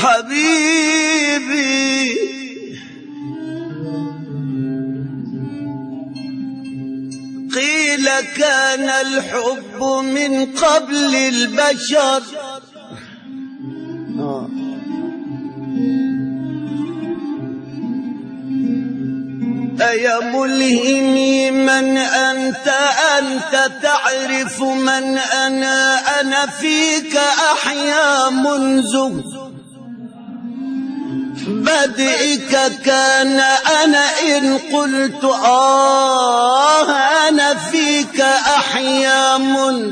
حبيبي قيل كان الحب من قبل البشر أيا ملهمي من أنت تعرف من أنا فيك أحيا منذ بدئك كان أنا إن قلت أنا فيك أحيا منذ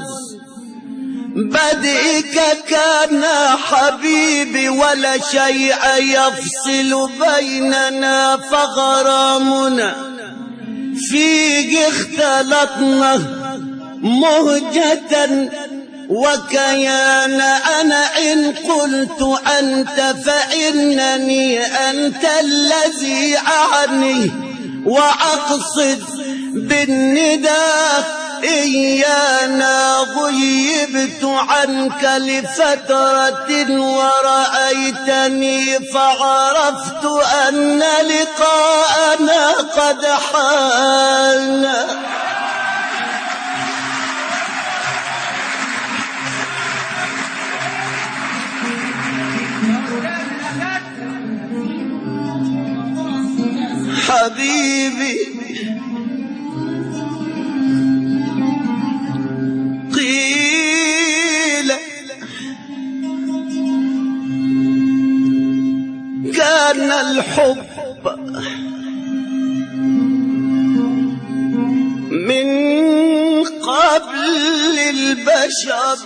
بدئك كان حبيبي ولا شيء يفصل بيننا فغرامنا فيك اختلطنا مهجة وكيان أنا إن قلت أنت فإنني أنت الذي أعني وأقصد بالنداء إيانا غيبت عنك لفترة ورأيتني فعرفت أن لقاءنا قد حان حبيبي قيل كان الحب من قبل البشر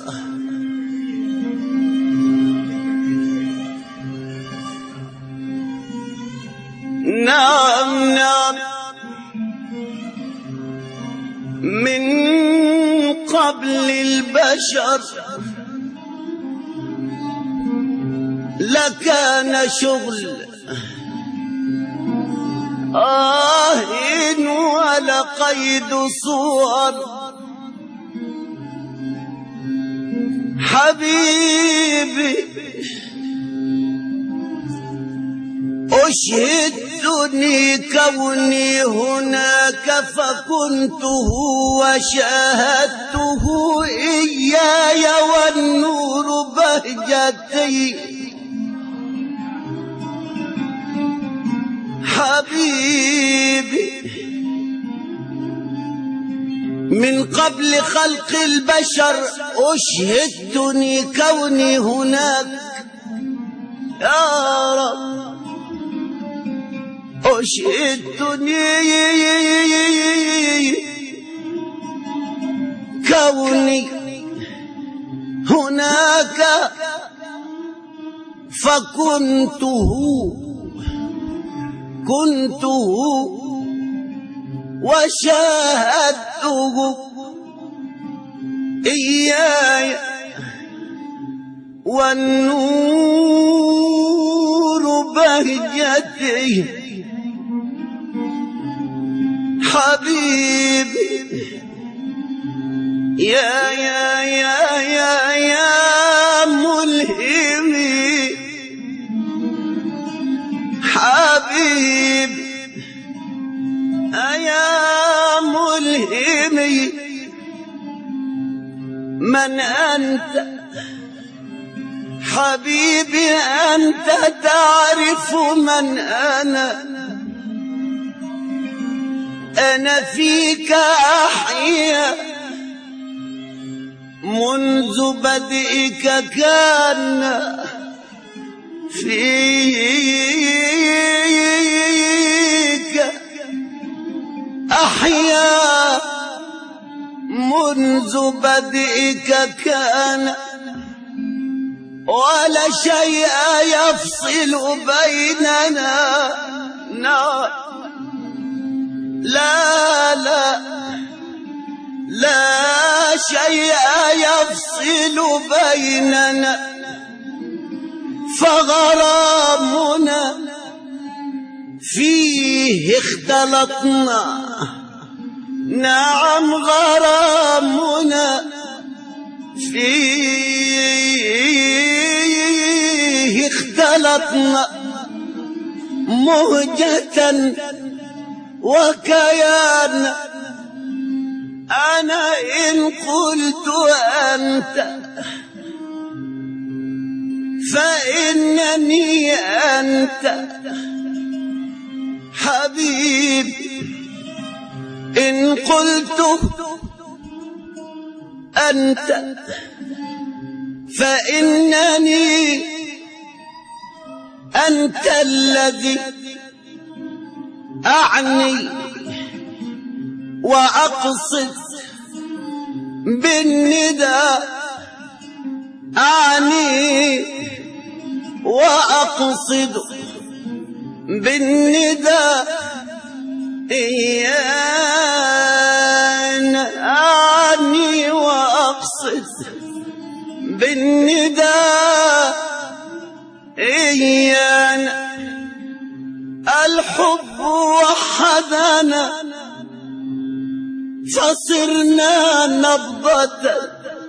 نعم نعم من قبل البشر لكان شغل ولا قيد صور حبيبي أشهدني كوني هناك فكنته وشاهدته إياي والنور بهجتي حبيبي من قبل خلق البشر أشهدني كوني هناك يا رب أشهدني كوني هناك فكنته وشاهدته إياي والنور بهجتي حبيبي يا ملهمي حبيبي يا ملهمي من أنت حبيبي أنت تعرف من أنا فيك أحيا منذ بدئك كان فيك أحيا منذ بدئك كان ولا شيء يفصل بيننا لا شيء يفصل بيننا فغرامنا فيه اختلطنا نعم غرامنا فيه اختلطنا مهجة وكيان. أنا إن قلت أنت فإنني أنت حبيب، إن قلت أنت فإنني أنت الذي أعني وأقصد بالنداء، أعني وأقصد بالنداء إيانا، أعني وأقصد بالنداء إيانا. الحب وحدنا فصرنا نبضة،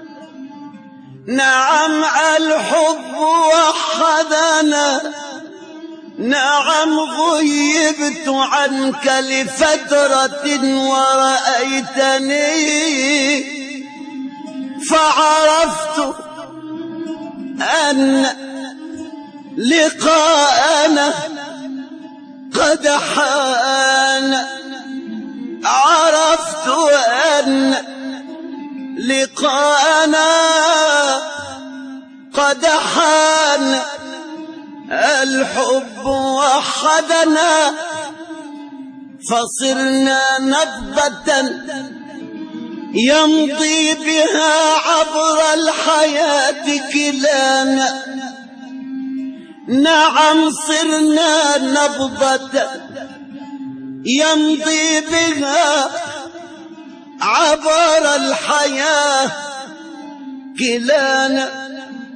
نعم الحب وحدنا، نعم غيبت عنك لفترة ورأيتني فعرفت أن لقاءنا قد حان، عرفت أن لقاءنا قد حان. الحب وحدنا فصرنا نبضة يمضي بها عبر الحياة كلانا، نعم صرنا نبضة يمضي بها عبر الحياة كلانا.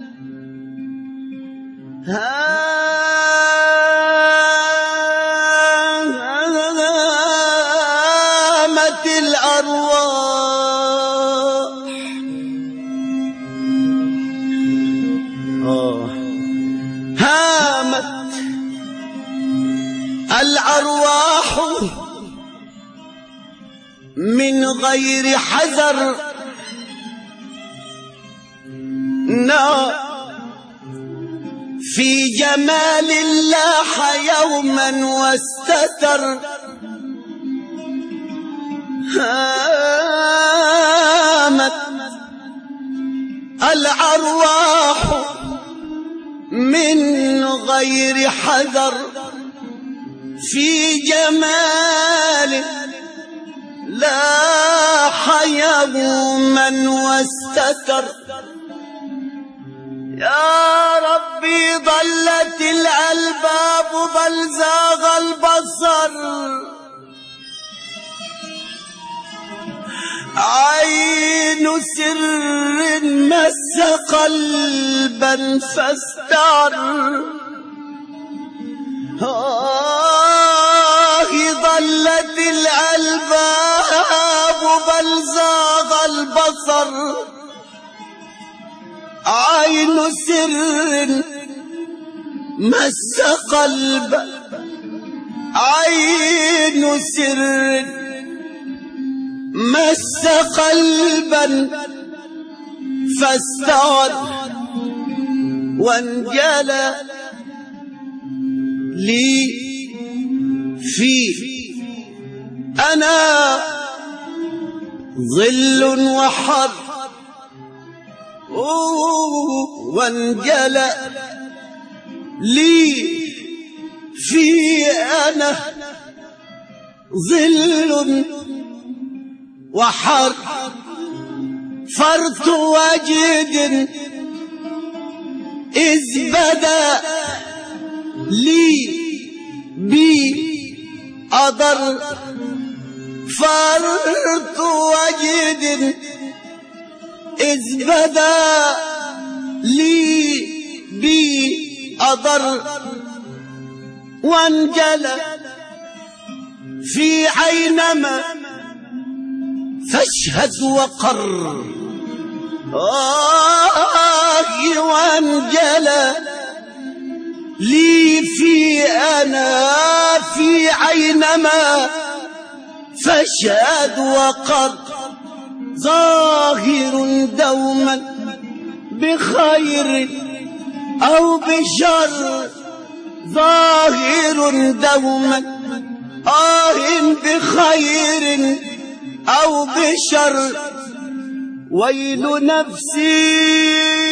هامت الأرواح، هامت الأرواح من غير حذر، في جمال الله يوما واستتر. هامت الأرواح من غير حذر في جمال لاح يوما واستتر. يا ربي ضلت الألباب بل زاغ البصر، عين سر مس قلبا فاستعر. ضلت الألباب بل زاغ البصر، عين سر مس قلب، عين سر مس قلبا فاستعر وانجلى لي فيه. أنا ظل وحر وانجلى لي في أنا ظل وحر، فرط وجد إذ بدا لي بي أضر، فرط وجد إذ بدا لي بي أضر، وانجلى في عينما فاشهد وقر. وانجلى لي في أنا في عينما فشاد وقر ظاهر دوما بخير أو بشر ظاهر دوما بخير أو بشر ويل نفسي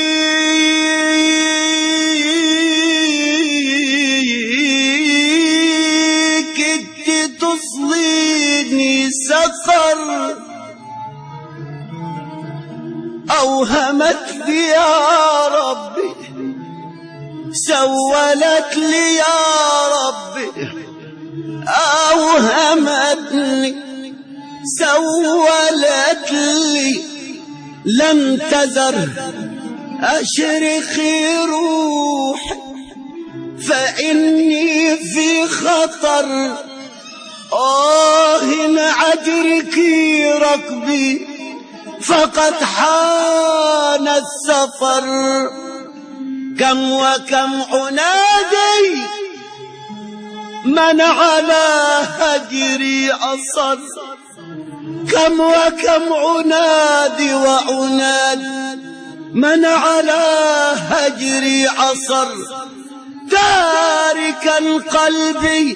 كدت تصليني سقر أوهمت لي يا ربي سولت لي يا ربي أوهمتني سولت لي لم تزر أشرخي روحي فإني في خطر عجرك ركبي فقد حان السفر كم وكم عنادي من على هجري أصر كم وكم عنادي وعناد من على هجري عصر تاركا قلبي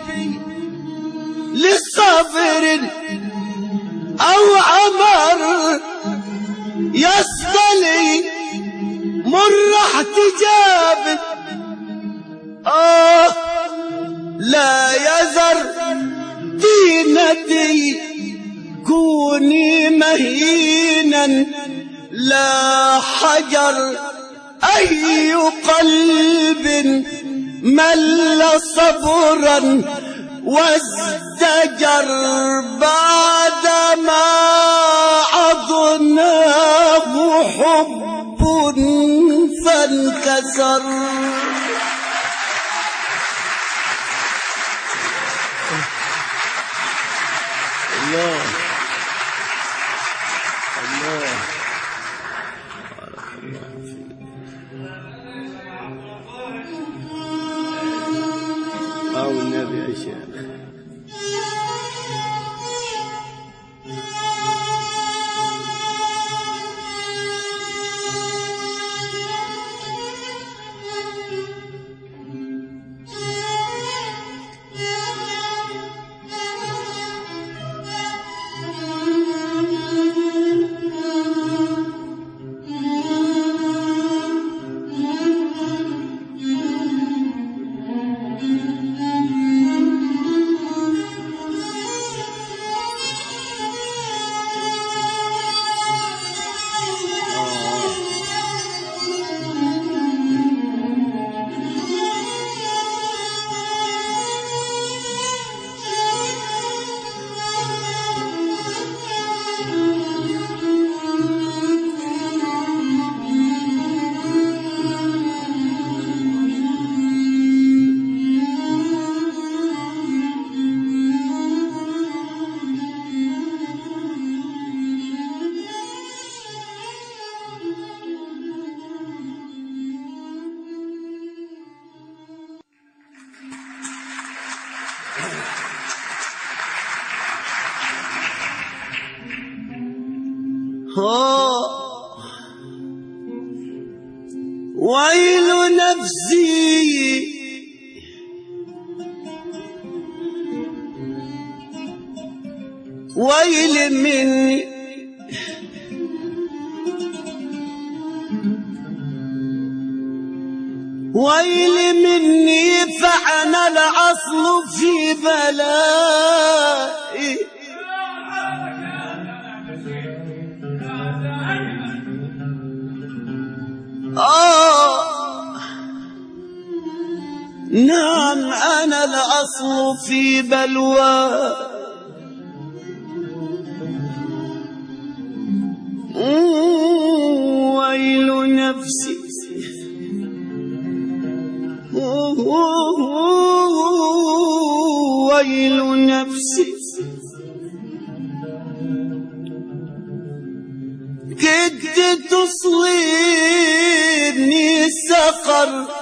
للصبر أو عمر يصطلي مر احتجاب لا يزر دينتي كوني مهينا لا حجر أي قلب مل صبرا وازدجر بعدما عضناه حب فانكسر الله الله أو النبي يا شيخ ويل نفسي ويل مني ويل مني فأنا الأصل في بلائي نعم أنا الأصل في بلوى ويل نفسي ويل نفسي كدت تصليني سقر